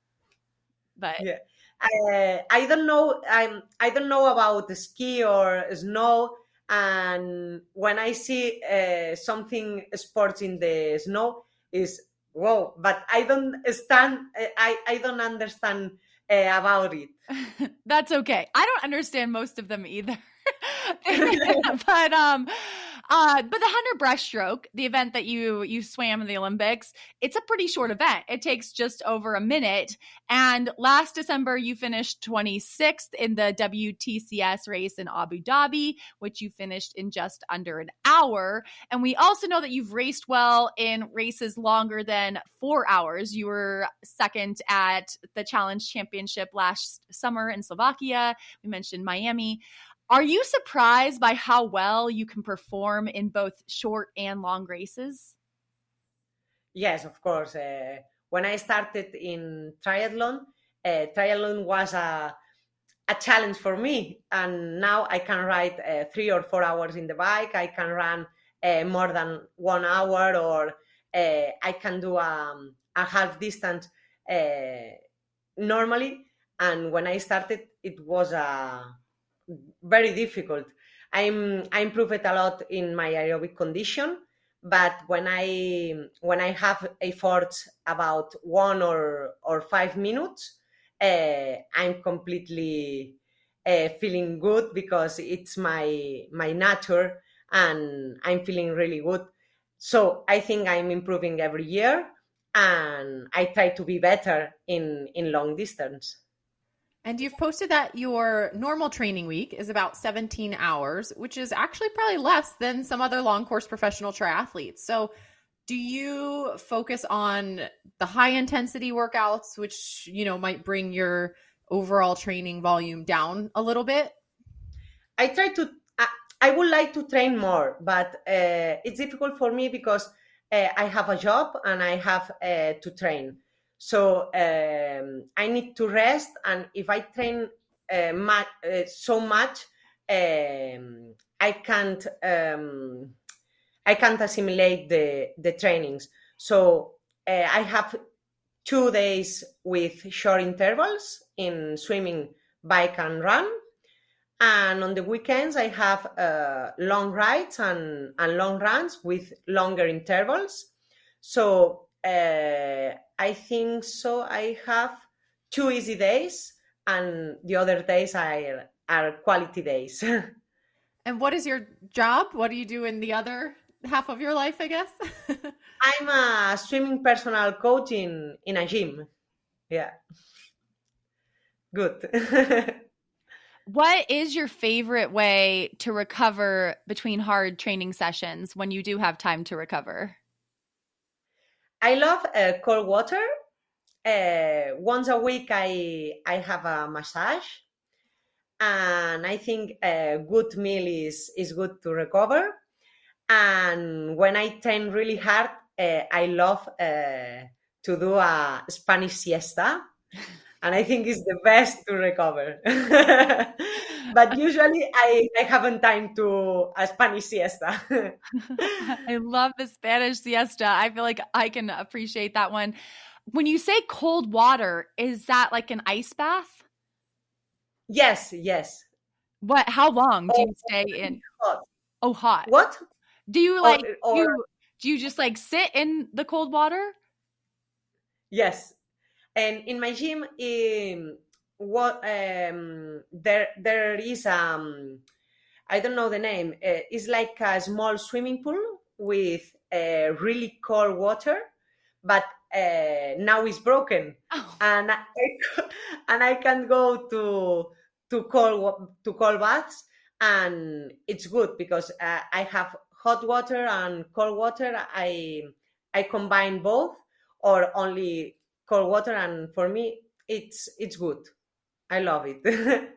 But yeah, I, I don't know. I'm I don't know about the ski or snow. And when I see uh, something sports in the snow, is wow. But I don't stand. I I don't understand uh, about it. That's okay. I don't understand most of them either. but um uh but the one hundred breaststroke, the event that you you swam in the Olympics, it's a pretty short event. It takes just over a minute, and last December you finished twenty-sixth in the W T C S race in Abu Dhabi, which you finished in just under an hour. And we also know that you've raced well in races longer than four hours. You were second at the Challenge Championship last summer in Slovakia. We mentioned Miami. Are you surprised by how well you can perform in both short and long races? Yes, of course. Uh, when I started in triathlon, uh, triathlon was a a challenge for me. And now I can ride uh, three or four hours in the bike. I can run uh, more than one hour, or uh, I can do um, a half distance uh, normally. And when I started, it was uh, very difficult. I'm I improved a lot in my aerobic condition, but when I when I have efforts about one or or five minutes, uh, I'm completely uh, feeling good because it's my my nature, and I'm feeling really good. So I think I'm improving every year, and I try to be better in in long distance. And you've posted that your normal training week is about seventeen hours, which is actually probably less than some other long course professional triathletes. So do you focus on the high intensity workouts, which, you know, might bring your overall training volume down a little bit? I try to, I, I would like to train more, but uh, it's difficult for me because uh, I have a job and I have uh, to train. So um, I need to rest, and if I train uh, much, uh, so much, um, I can't um, I can't assimilate the the trainings. So uh, I have two days with short intervals in swimming, bike, and run, and on the weekends I have uh, long rides and and long runs with longer intervals. So Uh, I think so. I have two easy days, and the other days are, are quality days. And what is your job? What do you do in the other half of your life, I guess? I'm a swimming personal coach in, in a gym. Yeah. Good. What is your favorite way to recover between hard training sessions when you do have time to recover? I love uh, cold water. Uh, once a week, I I have a massage, and I think a good meal is is good to recover. And when I train really hard, uh, I love uh, to do a Spanish siesta, and I think it's the best to recover. But usually I, I haven't time to a Spanish siesta. I love the Spanish siesta. I feel like I can appreciate that one. When you say cold water, is that like an ice bath? Yes, yes. What? How long do you stay in? Hot. Oh, hot. What? Do you like, or, or, do, you, do you just like sit in the cold water? Yes. And in my gym, um, what um, there there is um I don't know the name. Uh, it's like a small swimming pool with uh, really cold water, but uh, now it's broken, oh. and I, and I can go to to cold to cold baths, and it's good because uh, I have hot water and cold water. I I combine both, or only cold water, and for me it's it's good. I love it.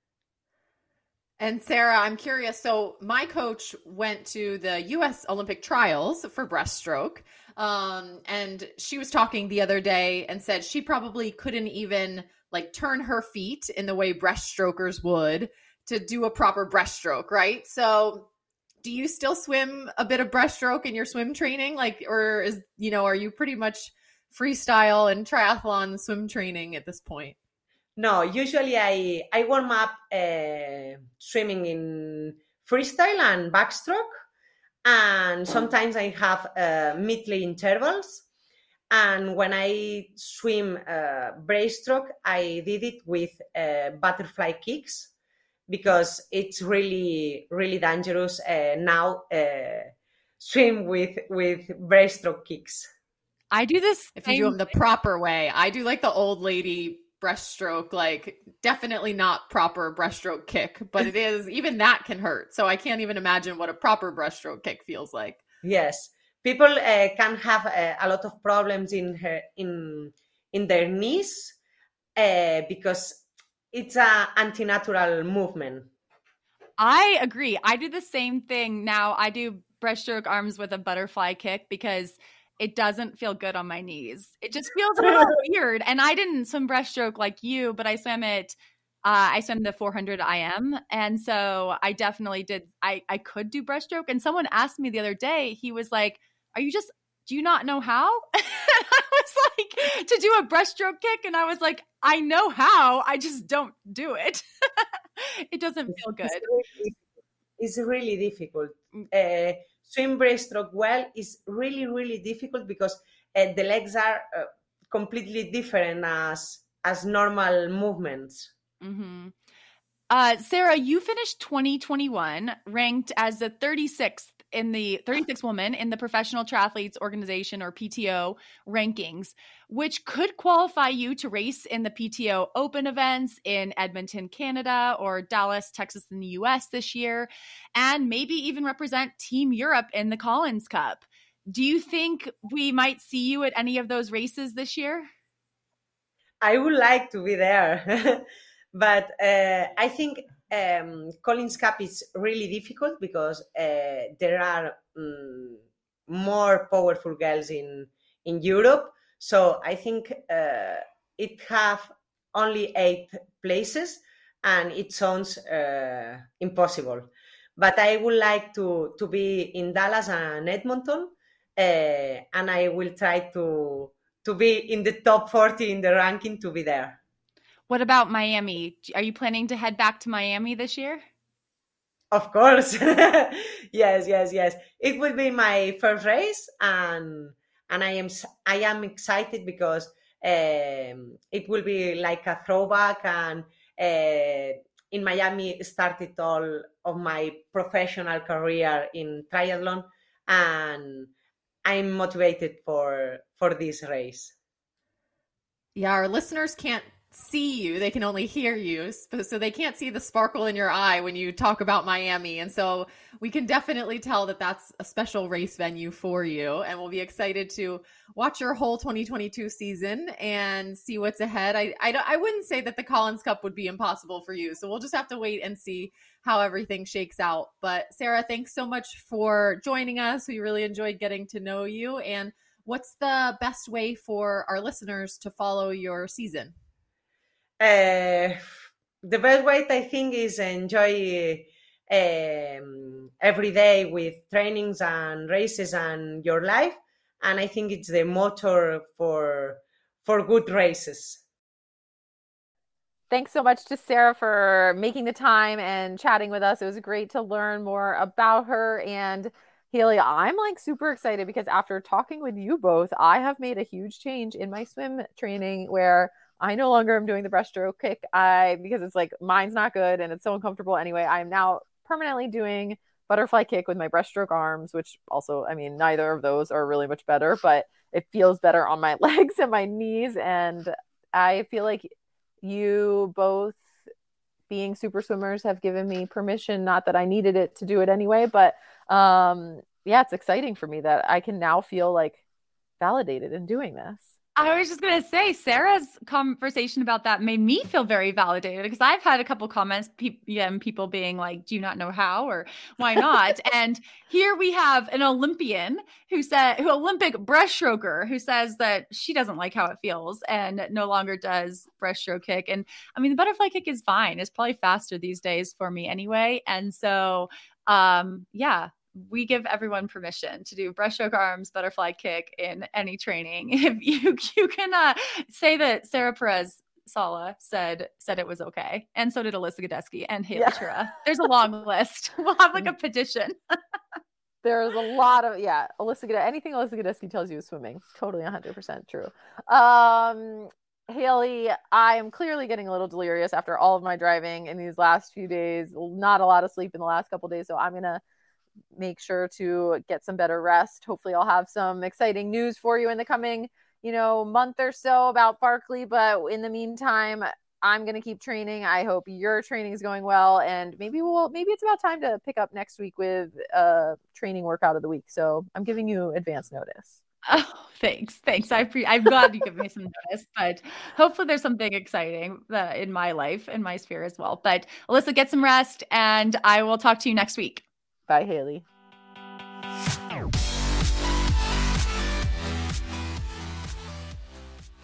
And Sarah, I'm curious. So my coach went to the U S Olympic trials for breaststroke. Um, and she was talking the other day and said she probably couldn't even like turn her feet in the way breaststrokers would to do a proper breaststroke, right? So do you still swim a bit of breaststroke in your swim training? Like, or is, you know, are you pretty much freestyle and triathlon swim training at this point? No, usually I, I warm up uh, swimming in freestyle and backstroke, and sometimes I have uh, midley intervals. And when I swim uh, breaststroke, I did it with uh, butterfly kicks because it's really, really dangerous uh, now uh, swim with, with breaststroke kicks. I do this. If you do them the proper way. I do like the old lady breaststroke, like definitely not proper breaststroke kick, but it is, even that can hurt. So I can't even imagine what a proper breaststroke kick feels like. Yes. People uh, can have uh, a lot of problems in her, in in their knees uh, because it's an anti-natural movement. I agree. I do the same thing now. I do breaststroke arms with a butterfly kick because it doesn't feel good on my knees. It just feels a little weird. And I didn't swim breaststroke like you, but I swam it Uh, I swam the four hundred I M. And so I definitely did. I, I could do breaststroke. And someone asked me the other day, he was like, are you just, do you not know how? And I was like, to do a breaststroke kick. And I was like, I know how, I just don't do it. It doesn't feel good. It's really, it's really difficult. Uh, swim breaststroke well is really, really difficult because uh, the legs are uh, completely different as, as normal movements. Mm-hmm. Uh, Sarah, you finished twenty twenty-one ranked as the thirty-sixth in the thirty-sixth woman in the Professional Triathletes Organization, or P T O, rankings, which could qualify you to race in the P T O Open events in Edmonton, Canada, or Dallas, Texas in the U S this year, and maybe even represent Team Europe in the Collins Cup. Do you think we might see you at any of those races this year? I would like to be there. But uh, I think um, Collins Cup is really difficult because uh, there are um, more powerful girls in, in Europe. So I think uh, it have only eight places and it sounds uh, impossible. But I would like to, to be in Dallas and Edmonton, uh, and I will try to, to be in the top forty in the ranking to be there. What about Miami? Are you planning to head back to Miami this year? Of course. yes, yes, yes. It will be my first race, and and I am I am excited because um, it will be like a throwback. And uh, in Miami, started all of my professional career in triathlon, and I'm motivated for for this race. Yeah, our listeners can't see you, they can only hear you, so they can't see the sparkle in your eye when you talk about Miami. And so we can definitely tell that that's a special race venue for you, and we'll be excited to watch your whole twenty twenty-two season and see what's ahead. I, I, I wouldn't say that the Collins Cup would be impossible for you, so we'll just have to wait and see how everything shakes out. But Sarah, thanks so much for joining us. We really enjoyed getting to know you. And what's the best way for our listeners to follow your season? Uh, the best way, I think, is enjoy um, every day with trainings and races and your life. And I think it's the motor for for good races. Thanks so much to Sarah for making the time and chatting with us. It was great to learn more about her. And Haley, I'm like super excited because after talking with you both, I have made a huge change in my swim training where I no longer am doing the breaststroke kick I because it's like mine's not good and it's so uncomfortable anyway. I'm now permanently doing butterfly kick with my breaststroke arms, which also, I mean, neither of those are really much better, but it feels better on my legs and my knees. And I feel like you both, being super swimmers, have given me permission, not that I needed it to do it anyway, but um, yeah, it's exciting for me that I can now feel like validated in doing this. I was just going to say, Sarah's conversation about that made me feel very validated because I've had a couple comments, pe- yeah, people being like, do you not know how or why not? And here we have an Olympian who said, who Olympic breaststroker who says that she doesn't like how it feels and no longer does breaststroke kick. And I mean, the butterfly kick is fine. It's probably faster these days for me anyway. And so, um, yeah. we give everyone permission to do breaststroke arms, butterfly kick in any training. If you you can uh, say that Sarah Perez Sala said said it was okay, and so did Alyssa Godesky and Haley yeah. Chura. There's a long list. We'll have like a petition. There's a lot of yeah. Alyssa Godesky, anything Alyssa Godesky tells you is swimming. Totally one hundred percent true. Um, Haley, I am clearly getting a little delirious after all of my driving in these last few days. Not a lot of sleep in the last couple of days, so I'm gonna make sure to get some better rest. Hopefully I'll have some exciting news for you in the coming, you know, month or so about Barkley. But in the meantime, I'm going to keep training. I hope your training is going well. And maybe we'll, maybe it's about time to pick up next week with a training workout of the week. So I'm giving you advance notice. Oh, thanks. Thanks. I pre- I'm glad you give me some notice, but hopefully there's something exciting uh, in my life, in my sphere as well. But Alyssa, get some rest and I will talk to you next week. Bye, Haley.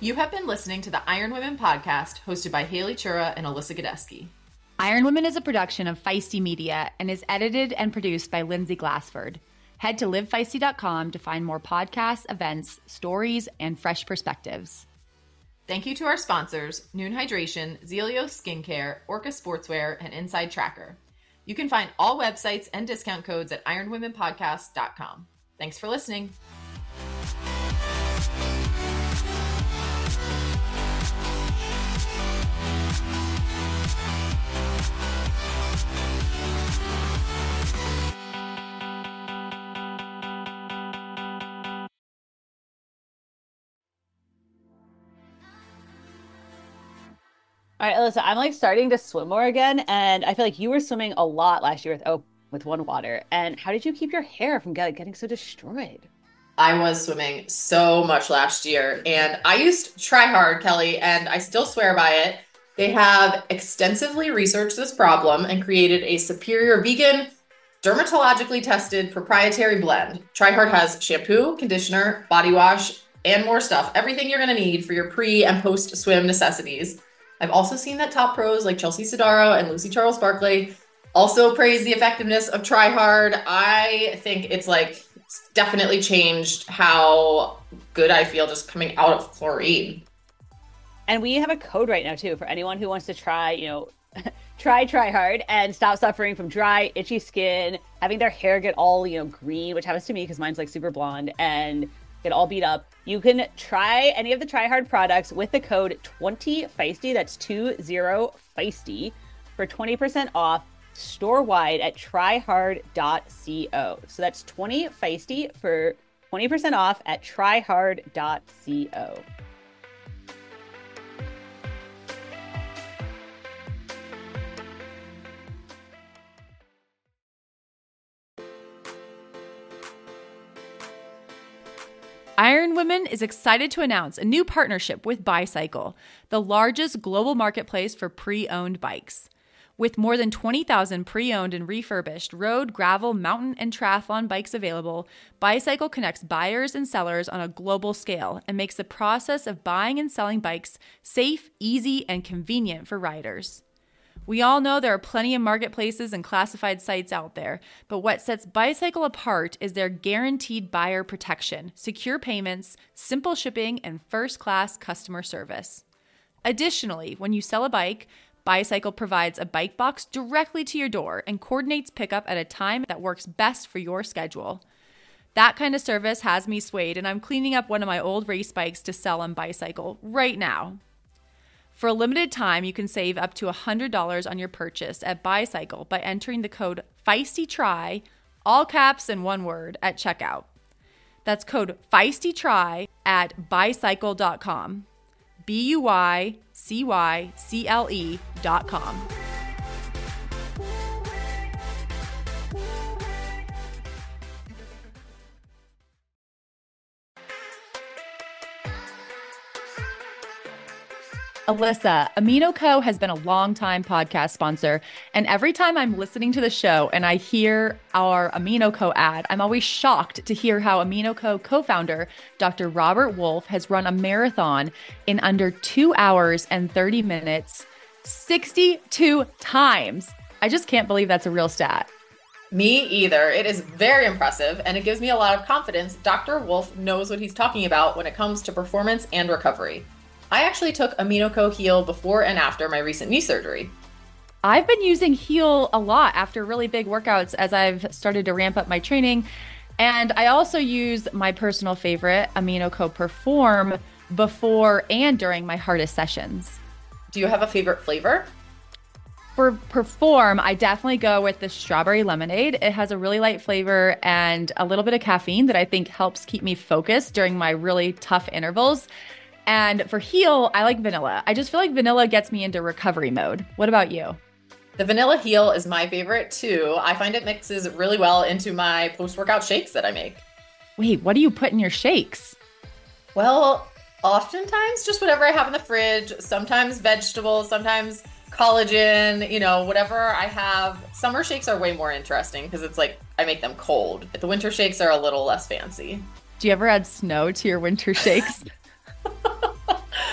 You have been listening to the Iron Women podcast, hosted by Haley Chura and Alyssa Godesky. Iron Women is a production of Feisty Media and is edited and produced by Lindsay Glassford. Head to live feisty dot com to find more podcasts, events, stories, and fresh perspectives. Thank you to our sponsors, Noon Hydration, Zelio Skincare, Orca Sportswear, and Inside Tracker. You can find all websites and discount codes at iron women podcast dot com. Thanks for listening. All right, Alyssa, I'm like starting to swim more again, and I feel like you were swimming a lot last year with oh, with One Water. And how did you keep your hair from get, getting so destroyed? I was swimming so much last year, and I used Try Hard, Kelly, and I still swear by it. They have extensively researched this problem and created a superior vegan, dermatologically tested proprietary blend. Try Hard has shampoo, conditioner, body wash, and more stuff. Everything you're going to need for your pre and post swim necessities. I've also seen that top pros like Chelsea Sodaro and Lucy Charles Barkley also praise the effectiveness of Try Hard. I think it's like it's definitely changed how good I feel just coming out of chlorine. And we have a code right now too for anyone who wants to try, you know, try Try Hard and stop suffering from dry, itchy skin, having their hair get all, you know, green, which happens to me because mine's like super blonde, and get all beat up. You can try any of the Try Hard products with the code twenty feisty. That's two zero feisty for twenty percent off store-wide at try hard dot co. So that's twenty feisty for twenty percent off at try hard dot co. Iron Women is excited to announce a new partnership with Bicycle, the largest global marketplace for pre-owned bikes. With more than twenty thousand pre-owned and refurbished road, gravel, mountain, and triathlon bikes available, Bicycle connects buyers and sellers on a global scale and makes the process of buying and selling bikes safe, easy, and convenient for riders. We all know there are plenty of marketplaces and classified sites out there, but what sets Bicycle apart is their guaranteed buyer protection, secure payments, simple shipping, and first-class customer service. Additionally, when you sell a bike, Bicycle provides a bike box directly to your door and coordinates pickup at a time that works best for your schedule. That kind of service has me swayed, and I'm cleaning up one of my old race bikes to sell on Bicycle right now. For a limited time, you can save up to one hundred dollars on your purchase at Bicycle by entering the code FEISTYTRY, all caps and one word, at checkout. That's code FEISTYTRY at bicycle dot com. B U Y C Y C L E dot com. Alyssa, AminoCo has been a long-time podcast sponsor, and every time I'm listening to the show and I hear our AminoCo ad, I'm always shocked to hear how AminoCo co-founder Doctor Robert Wolfe has run a marathon in under two hours and thirty minutes, sixty-two times. I just can't believe that's a real stat. Me either. It is very impressive, and it gives me a lot of confidence Doctor Wolfe knows what he's talking about when it comes to performance and recovery. I actually took AminoCo Heal before and after my recent knee surgery. I've been using Heal a lot after really big workouts as I've started to ramp up my training. And I also use my personal favorite, AminoCo Perform, before and during my hardest sessions. Do you have a favorite flavor? For Perform, I definitely go with the strawberry lemonade. It has a really light flavor and a little bit of caffeine that I think helps keep me focused during my really tough intervals. And for Heal, I like vanilla. I just feel like vanilla gets me into recovery mode. What about you? The vanilla Heal is my favorite too. I find it mixes really well into my post-workout shakes that I make. Wait, what do you put in your shakes? Well, oftentimes just whatever I have in the fridge, sometimes vegetables, sometimes collagen, you know, whatever I have. Summer shakes are way more interesting because it's like I make them cold. The winter shakes are a little less fancy. Do you ever add snow to your winter shakes?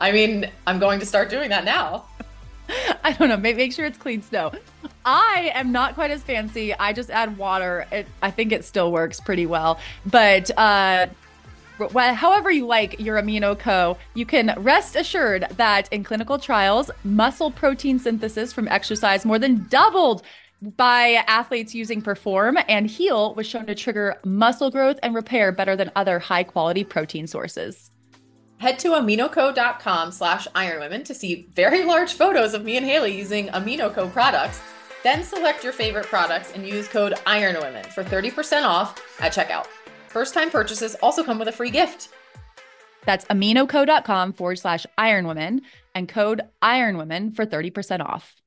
I mean, I'm going to start doing that now. I don't know. Make, make sure it's clean snow. I am not quite as fancy. I just add water. It, I think it still works pretty well. But uh, well, however you like your Amino Co, you can rest assured that in clinical trials, muscle protein synthesis from exercise more than doubled by athletes using Perform, and Heal was shown to trigger muscle growth and repair better than other high-quality protein sources. Head to aminoco.com slash ironwomen to see very large photos of me and Haley using AminoCo products. Then select your favorite products and use code IRONWOMEN for thirty percent off at checkout. First-time purchases also come with a free gift. That's aminoco.com forward slash ironwomen and code ironwomen for thirty percent off.